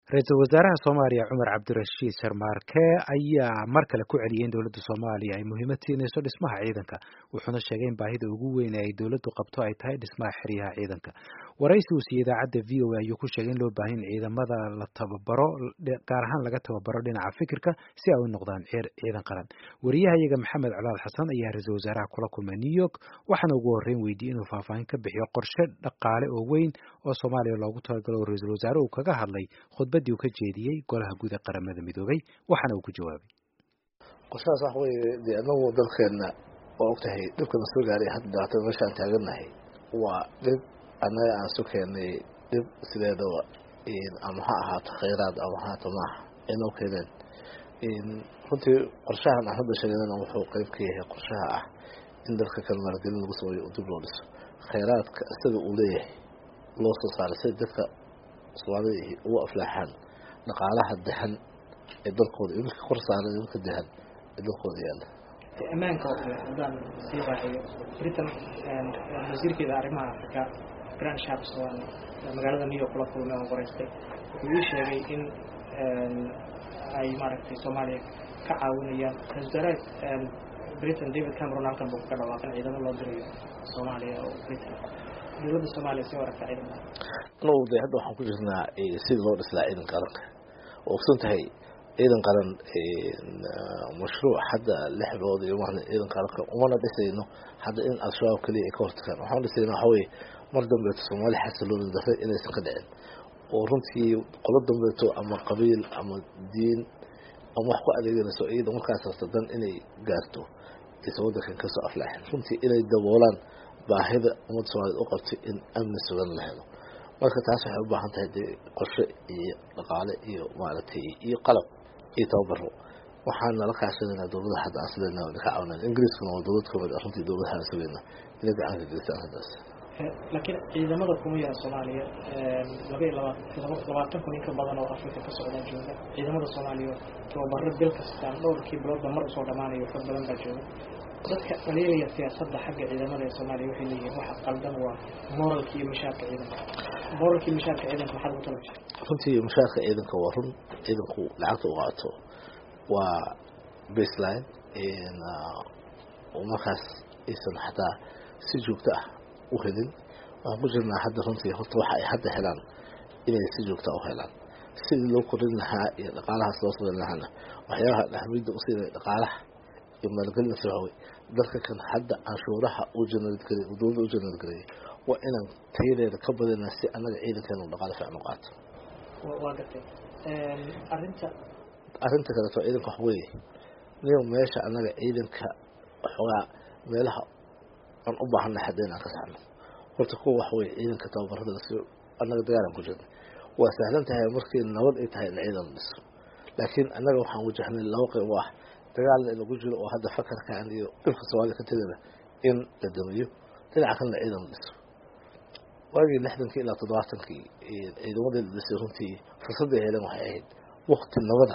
Ra'iisul Wasaaraha Soomaaliya Cumar Cabdirashiid Sharmaarke ayaa mar kale ku celiyay in dowladda Soomaaliya ay muhiimad siinayso dhismaha ciidanka, wuxuuna sheegay in baahida ugu weyn ee ay dowladdu qabto ay tahay dhismaha xeryaha ciidanka. Waraysi uu siiyay idaacadda VOA ayuu ku sheegay in loo baahan yahay ciidamada la tababaro, gaar ahaan laga tababaro dhinaca fikirka si ay u noqdaan ciidan qaran. Wariyahayaga Maxamed Colaad Xasan ayaa ra'iisul wasaaraha kula kulmay New York, waxaana ugu horreyn weydiiyey inuu faahfaahin ka bixiyo qorshe dhaqaale oo weyn oo Soomaaliya loogu talagalo oo ra'iisul wasaaruhu uu kaga hadlay khudbadii uu ka jeediyey golaha guud ee qaramada midoobay, waxaana uu ku jawaabay. qorshahaas wax weeye dee anagu dalkeena waa ogtahay dhibkana soo gaaray hadda dhibaatada meeshaan taaganahay waa dhib annaga aan soo keenay dhib sideedaba ama ha ahaato khayraad ama ha ahaato maaha inoo keeneen runtii qorshahan aan hadda sheegnana wuxuu qayb ka yahay qorshaha ah in dalka kale maalgelin lagu sameeyo oo dib loo dhiso khayraadka isaga uu leeyahay loo soo saaray si dadka Soomaalida ugu aflaaxaan dhaqaalaha dahan ee dalkooda iyo midka kor saaran iyo midka dahan ee dalkooda yaala ammaanka oo kale hadaan sii raaciyo Britain wasiirkeeda arrimaha Afrika Grant Shapps oo magaalada New York kula kulmay oo qoraystay wuxuu sheegay in ay maaragtay Soomaaliya ka caawinayaan wasaaradda Britain David Cameron halkan buu ka dhawaaqay ciidamada loo dirayo Soomaaliya oo Britain dowladda Soomaaliya si wararka ciidamada loo day hadda waxaan ku jirnaa sidii loo dhislaa ciidan qaranka oo ogsoon tahay ciidan qaran mashruuc hadda lix bilood iyo waxna ciidan qaranka umana dhisayno hadda in al-shabaab kaliya ay ka hortagaan waxaan dhisaynaa waxa weeye mar dambe Soomaaliya xasiloon daray inaysan ka dhicin oo runtii qolo dambeeto ama qabiil ama diin ama wax ku adeeganayso ciidan markaas sadan inay gaarto iswadankan ka soo aflaaxin runtii inay daboolaan baahida ummadda Soomaaliyeed u qabtay in amni sugan la helo marka taas waxay u baahan tahay qorshe iyo dhaqaale iyo maaragtay iyo qalab iyo tababaro waxaana la kaashanaynaa dowladda hadda asleena oo ka caawinayna Ingiriiskuna waa dowlad kamid ah runtii dowladaha asleena inay gacan ka geystaan haddaas laakiin ciidamada kuma yara Soomaaliya 22 kun in ka badan oo Afrika ka socda jooga ciidamada Soomaaliya tababaro bil kasta dhowrkii bilood mar soo dhamaanayo xog badan baa jooga dadka dhaliilaya siyaasadda xagga ciidamada ee Soomaaliya waxay leeyihiin waxa qaldan waa moralkii mushaarka ciidanka waxa uu talagalay runtii mushaarka ciidanka waa run ciidanku lacagta uu qaato waa baseline markaas aysan xataa si joogto ah u helin waxaan ku jirnaa hadda runtii horta waxa ay hadda helaan inay si joogto u helaan sidii loo korin lahaa iyo dhaqaalahaas loo sameyn lahaana waxyaabaha ahmiyadda u siinaya dhaqaalaha iyo maalgelin soo dalka kan hadda canshuuraha uu generate garay dowladda u generate garay waa inaan tayadeeda ka badana si anaga ciidankeena u dhaqaale fiican u qaato waa gartay arrinta kale oo ciidanka wax weeye niyo meesha anaga ciidanka xogaa meelaha aan u baahanay hadeen aan ka saarno horta kuwa wax weeye ciidanka tababarada si anaga dagaalan ku jirnay waa sahlan tahay markii nabad ay tahay ciidan dhiso laakiin anaga waxaan wajahnay laba qayb ah dagaal lagu jiro oo hadda fakarkan iyo dhulka Soomaaliya ka tirada in la damiyo dhinaca kan la ciidan dhiso waagii 60 ilaa 70 ciidamada dhisay runtii fursad ay heleen waxay ahayd waqti nabada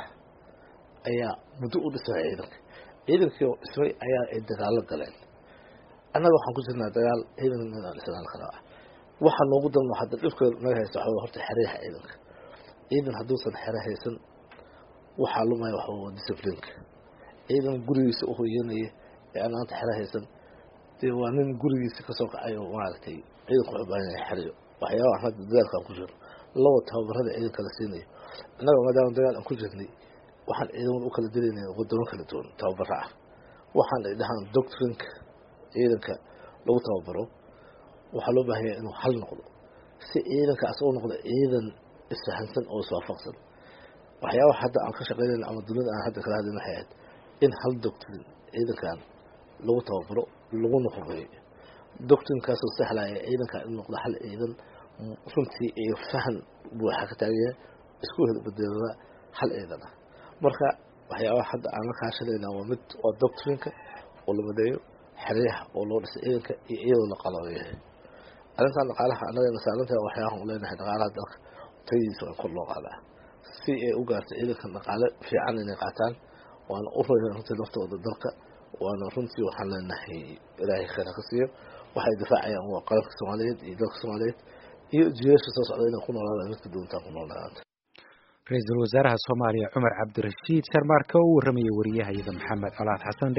ayaa muddo u dhisay ciidankii oo ismay ayaa ay dagaal galeen annaga waxaan ku jirnaa dagaal ciidanka dhisana kala waxa loogu dalmo hadda dhibka naga haysto waxa horta xiriirka ciidan hadduusan xiriir haysan waxa lumay waxa waa discipline ciidan gurigiisa u hooyanaya ee aan anta xiriir haysan waa nin gurigiisa ka soo kacay oo maaragtay ciidanku wuxuu baahan yahay xiriir waxyaabaha hadda dagaalka ku jiro laba tababarada ciidanka la siinayo annaga maadaama dagaal aan ku jirnay waxaan ciidan u kala dilaynay wadamo kala duwan tababara ah waxaan ay dhahaan doctrine ciidanka lagu tababaro waxa loo baahan yahay inuu hal noqdo si ciidanka asoo noqdo ciidan isfahansan oo iswaafaqsan waxyaabaha hadda aan ka shaqeynayna ama dunida aan hadda kala hadlayna waxay ahayd in hal doctrine ciidankan lagu tababaro lagu noqonayo doctrine-kaas oo sahlaya ciidanka in noqdo hal ciidan runtii iyo fahan buuxa ka taagaya isku beddelada hal ciidan marka waxyaabaha hadda aan la kaashanayna waa mid waa doctrine-ka oo la madeeyo xiriir oo loo dhisay ciidanka iyo iyadoo la qalabeeyo arrintan dhaqaalaha anaga masaalinta waxyaabaha u leenahay dhaqaalaha dalka tayadiisa kor loo qaadaa si ay u gaarto ciidanka dhaqaale fiican inay qaataan waana u royaan runtii naftooda dalka waana runtii waxaan leenahay ilaahay khayr ka siiyo waxay difaacayaan waa qaranka Soomaaliyeed iyo dalka Soomaaliyeed iyo jiilasha soo socda inay ku noolaadaan midka doontaan ku noolaadaan ra-iisul wasaaraha Soomaaliya Cumar Cabdirashiid Sharmaarke oo u waramayay wariyaha Maxamed Colaad Xasan